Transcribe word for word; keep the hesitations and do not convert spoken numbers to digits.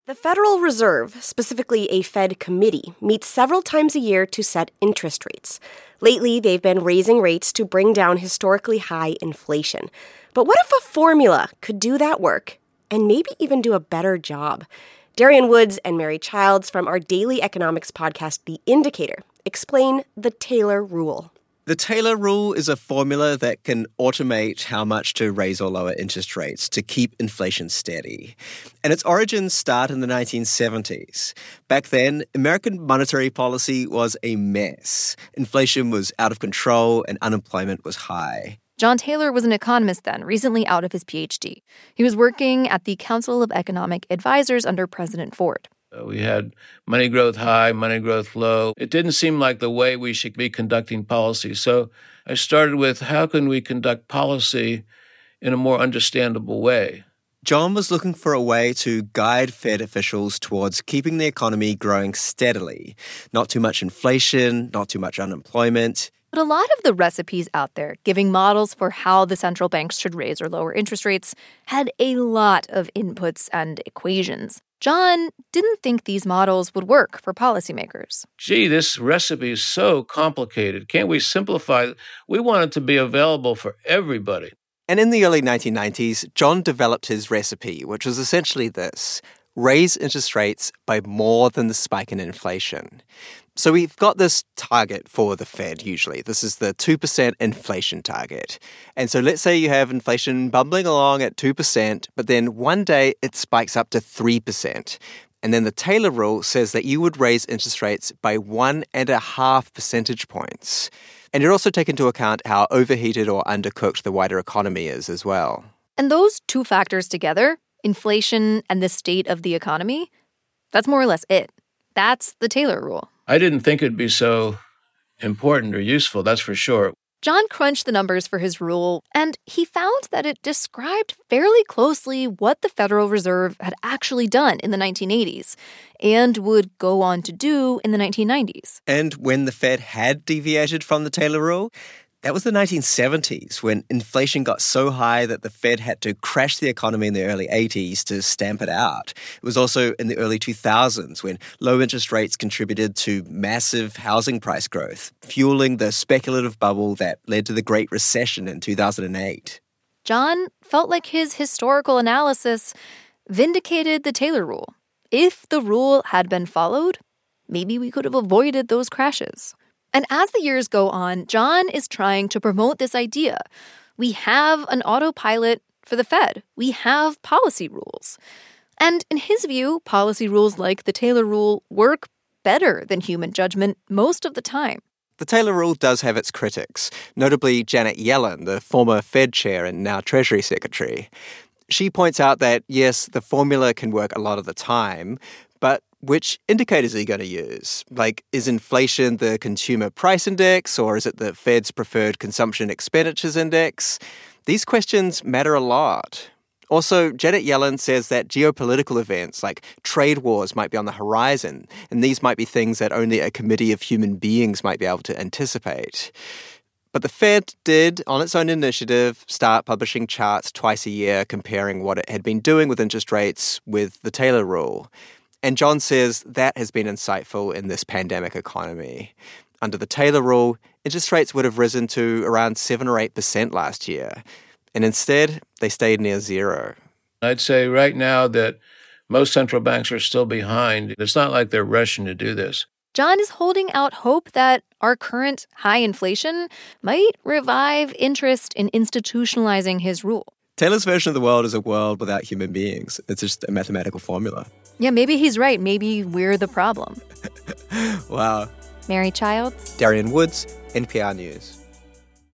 The Federal Reserve, specifically a Fed committee, meets several times a year to set interest rates. Lately, they've been raising rates to bring down historically high inflation. But what if a formula could do that work and maybe even do a better job? Darian Woods and Mary Childs from our daily economics podcast, The Indicator, explain the Taylor Rule. The Taylor Rule is a formula that can automate how much to raise or lower interest rates to keep inflation steady. And its origins start in the nineteen seventies. Back then, American monetary policy was a mess. Inflation was out of control and unemployment was high. John Taylor was an economist then, recently out of his P H D. He was working at the Council of Economic Advisors under President Ford. We had money growth high, money growth low. It didn't seem like the way we should be conducting policy. So I started with, how can we conduct policy in a more understandable way? John was looking for a way to guide Fed officials towards keeping the economy growing steadily. Not too much inflation, not too much unemployment. But a lot of the recipes out there giving models for how the central banks should raise or lower interest rates had a lot of inputs and equations. John didn't think these models would work for policymakers. Gee, this recipe is so complicated. Can't we simplify it? We want it to be available for everybody. And in the early nineteen nineties, John developed his recipe, which was essentially this: raise interest rates by more than the spike in inflation. So we've got this target for the Fed usually. This is the two percent inflation target. And so let's say you have inflation bumbling along at two percent, but then one day it spikes up to three percent. And then the Taylor Rule says that you would raise interest rates by one and a half percentage points. And you'd also take into account how overheated or undercooked the wider economy is as well. And those two factors together, inflation and the state of the economy, that's more or less it. That's the Taylor Rule. I didn't think it'd be so important or useful, that's for sure. John crunched the numbers for his rule, and he found that it described fairly closely what the Federal Reserve had actually done in the nineteen eighties and would go on to do in the nineteen nineties. And when the Fed had deviated from the Taylor Rule, that was the nineteen seventies, when inflation got so high that the Fed had to crash the economy in the early eighties to stamp it out. It was also in the early two thousands, when low interest rates contributed to massive housing price growth, fueling the speculative bubble that led to the Great Recession in two thousand eight. John felt like his historical analysis vindicated the Taylor Rule. If the rule had been followed, maybe we could have avoided those crashes. And as the years go on, John is trying to promote this idea. We have an autopilot for the Fed. We have policy rules. And in his view, policy rules like the Taylor Rule work better than human judgment most of the time. The Taylor Rule does have its critics, notably Janet Yellen, the former Fed chair and now Treasury Secretary. She points out that, yes, the formula can work a lot of the time, but which indicators are you going to use? Like, is inflation the consumer price index, or is it the Fed's preferred consumption expenditures index? These questions matter a lot. Also, Janet Yellen says that geopolitical events like trade wars might be on the horizon, and these might be things that only a committee of human beings might be able to anticipate. But the Fed did, on its own initiative, start publishing charts twice a year comparing what it had been doing with interest rates with the Taylor Rule. And John says that has been insightful in this pandemic economy. Under the Taylor Rule, interest rates would have risen to around seven or eight percent last year. And instead, they stayed near zero. I'd say right now that most central banks are still behind. It's not like they're rushing to do this. John is holding out hope that our current high inflation might revive interest in institutionalizing his rule. Taylor's version of the world is a world without human beings. It's just a mathematical formula. Yeah, maybe he's right. Maybe we're the problem. Wow. Mary Childs, Darian Woods, N P R News.